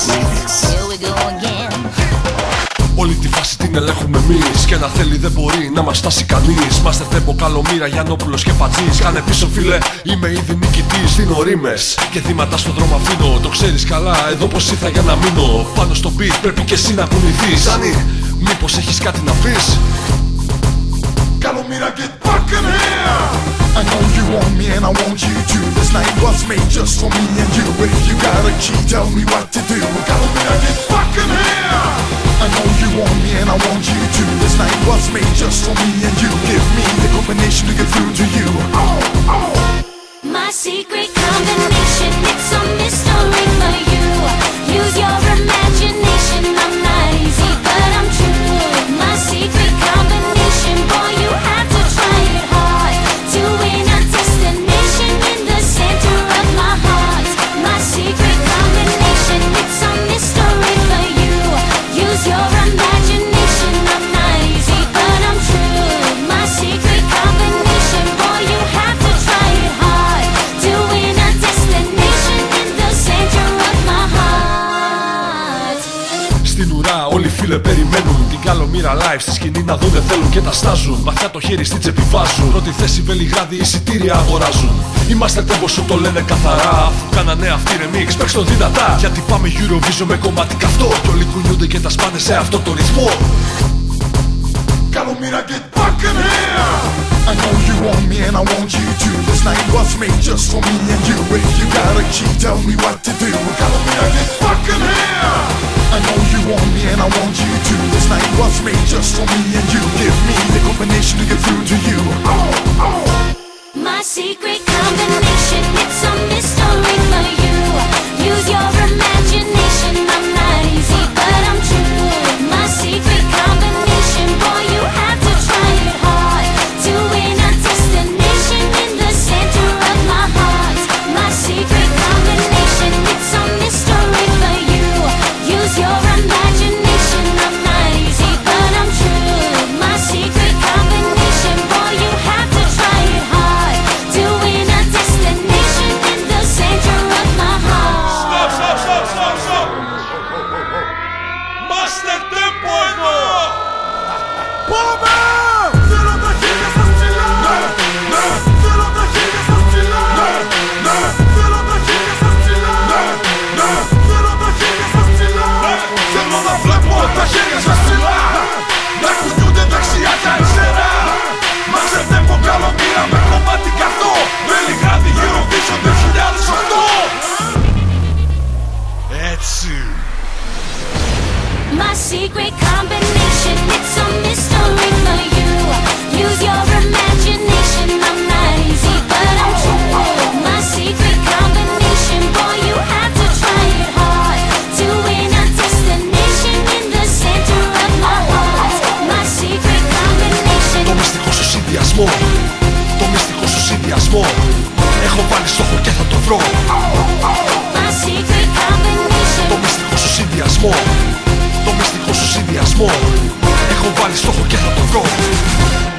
Here we go again. Όλη τη φάση την ελέγχουμε εμείς. Και να θέλει δεν μπορεί να μας φτάσει κανείς. Μάστερ Τέμπο, Καλομήρα, Γιαννόπουλος και Πατζής. Κάνε πίσω φίλε, είμαι ήδη νικητής. Δίνω ρήμες και θύματα στον δρόμο αφήνω. Το ξέρεις καλά, εδώ πως ήρθα για να μείνω. Πάνω στο beat πρέπει και εσύ να κουνηθείς. Ζάνη, μήπως έχεις κάτι να πεις? Καλομήρα, get back in here. I know you want me and I want you too. This night was made just for me and you. If you got a key, tell me what to do. Καλομήρα, get back in here. I know you want me and I want you too. This night was made just for me and you. Give me the combination to get through to you. My secret combination, it's a mystery for you. Use your imagination, I'm not easy but I'm true. My secret combination, boy you have to try it hard. To win a destination in the center of my heart. My secret combination, it's a mystery for you. Use your imagination, I'm not easy but I'm true. My secret combination, boy you have to try it hard. To win a destination in the center of my heart. Στην ουρά όλοι φίλε περιμένουν την Καλομήρα live στη σκηνή να δούνε θέλουν και τα στάζουν. Βαθιά το χέρι στην τσέπη βάζουν. Πρώτη θέση Βελιγράδι, εισιτήρια αγοράζουν. Είμαστε τέμπο σου το λένε καθαρά. Αφού κάνανε αυτή remix, παίξ' το δυνατά. Γιατί πάμε Eurovision με κομμάτι καυτό. Κι όλοι κουνιούνται και τα σπάνε σε αυτό το ρυθμό. Καλομήρα, get back in here. I know you want me and I want you too. This night was made just for me and you. If you got a key, tell me what to do. Καλομήρα, get back in here. I know you want me and I want you too. This night was made just for me and you. Give me the combination to get through to you. My secret combination, it's a mystery for you. Use your imagination, I'm not easy but I'm true. My secret combination, boy you have to try it hard. To win a destination in the center of my heart. My secret combination, it's a mystery for you. Use your imagination, I'm not easy but I'm true. My secret combination, boy you have to try it hard. To win a destination in the center of my heart. Stop! Master Tempo εδώ! Πάμε! Θέλω τα χέρια σας ψηλά. Ναι. Θέλω τα χέρια σας ψηλά. Ναι. Θέλω τα χέρια σας ψηλά. Ναι. Θέλω τα χέρια σας ψηλά. Θέλω να βλέπω τα χέρια σας ψηλά. Να κουνιούνται δεξιά και αριστερά. Master Tempo, Καλομήρα με κομμάτι καυτό. Βελιγράδι, Eurovision 2008. Έτσι. My secret combination, it's a mystery for you. Use your imagination, I'm not easy but I'm true. My secret combination, boy you have to try it hard. To win a destination in the center of my heart. My secret combination. Το μυστικό σου συνδυασμό. Το μυστικό σου συνδυασμό. Έχω βάλει στόχο και θα το βρω. My secret combination. Το μυστικό σου συνδυασμό. Το μυστικό σου συνδυασμό. Έχω βάλει στόχο και θα το βρω.